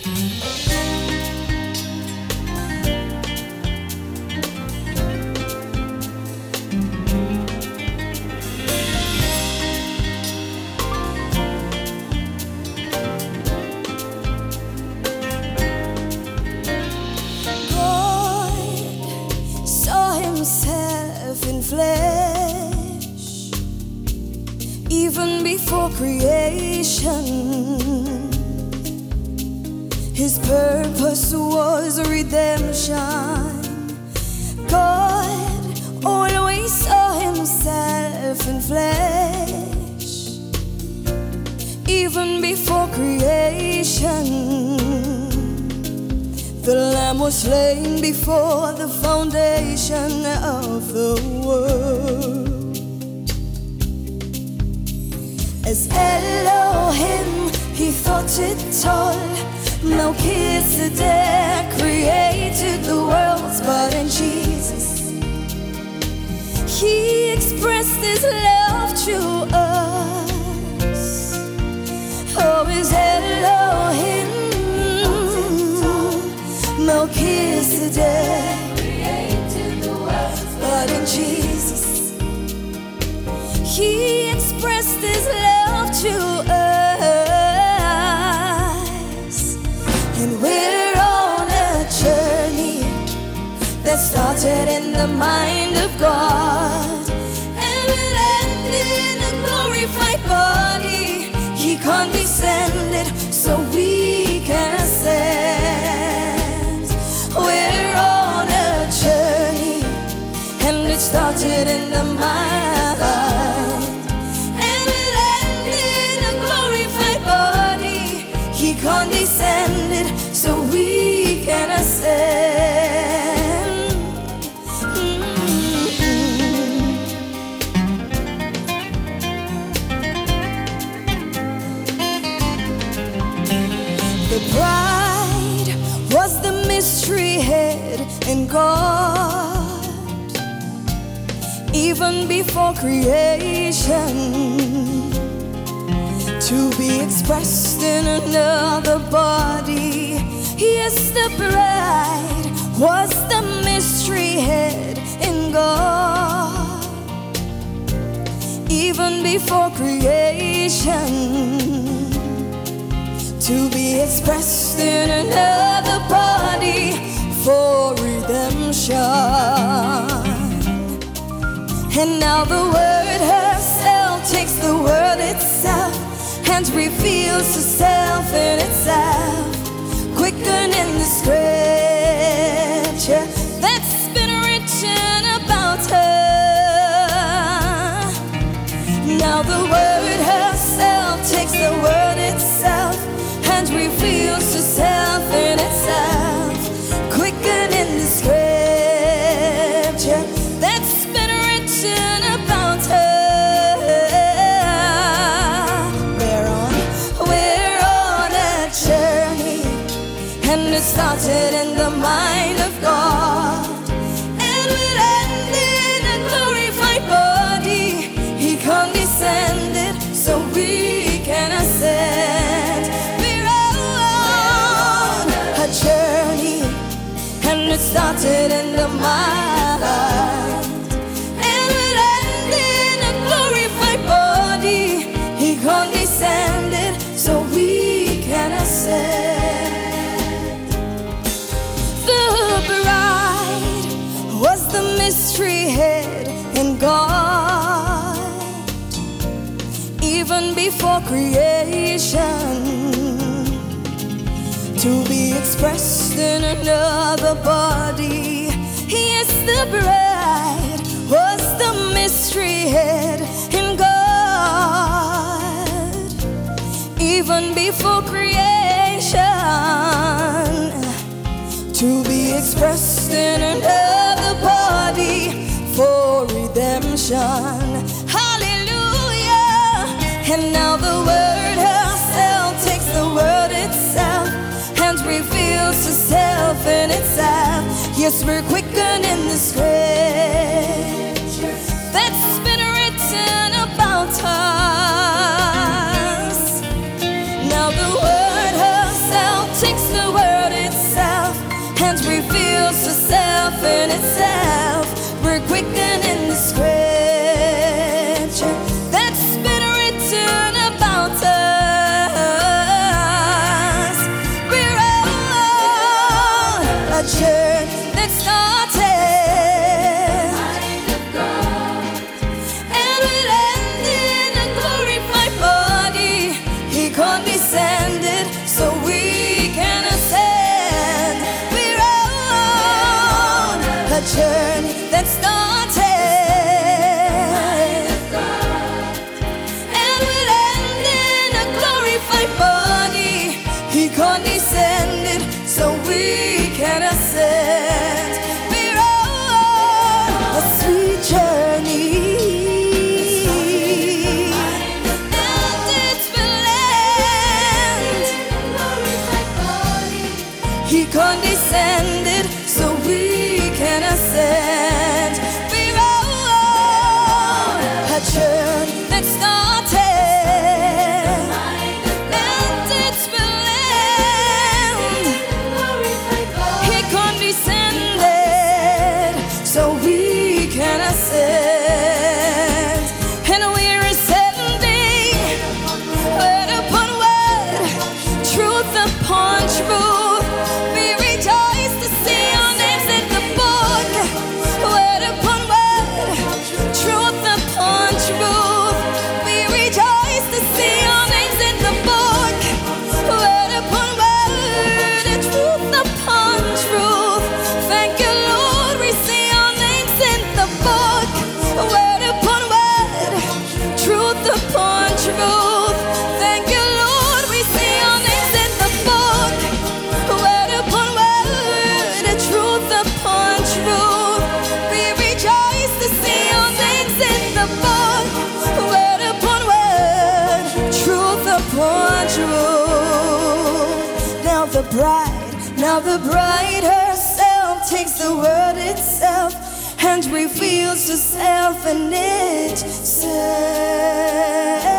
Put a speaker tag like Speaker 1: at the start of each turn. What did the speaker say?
Speaker 1: In flesh, even before creation, his purpose was redemption. God always saw himself in flesh, even before creation. The Lamb was slain before the foundation of the world. As Elohim, he thought it all. Melchizedek created the worlds, but in Jesus, he expressed his love to us. Oh, as Elohim, Melchizedek created the world, but in Jesus, he expressed his love to us. And we're on a journey that started in the mind of God, and it ended in a glorified body. He condescended so we can ascend. We're on a journey, and it started in the mind, and it ended in a glorified body. He condescended so we can ascend. The bride was the mystery hid in God, even before creation, to be expressed in another body. Yes, the bride was the mystery hid in God, even before creation, to be expressed in another body for redemption. And now the Word herself takes the Word itself and reveals herself in itself, quickening the scripture that's been written about her. Now the Word herself takes the Word itself and reveals herself in itself, quickening the scripture that's been written about her. We're on a journey, and it started in the mind of God, and it ended in a glorified body. He condescended so we can ascend. Journey, and it started in the mind, and it ended in a glorified body. He condescended so we can ascend. The bride was the mystery hid in God, even before creation, to be expressed in another body. Yes, the bride was the mystery hid in God, even before creation, to be expressed in another body for redemption. Hallelujah. And now the Word herself takes the Word itself and reveals herself in itself. Yes, we're quickening the scripture that's been written about us. Now the Word herself takes the and reveals herself in itself. We're quickened in the scripture that's been written about us. We're all a church that started, and we'll end in a glorified body. He condescended so we can ascend. We're on a journey that started, and we'll end in a glorified body. He condescended so we can ascend. We're on a sweet journey, and it's will end. He condescended so we can ascend. We're on a journey that started, and it's will end. He condescended so we can ascend, and we're ascending word upon word, truth upon truth. We rejoice to see our names in the book, word upon word, truth upon truth. We rejoice to see our names in the book, word upon word, truth upon truth. Thank you, Lord, we see our names in the book, word upon word, truth upon truth. Thank you, Lord, we see our names in the book, word upon word, truth upon truth. We rejoice to see our names in the book, word upon word, truth upon truth. Now the bride herself takes the word itself and reveals herself in itself.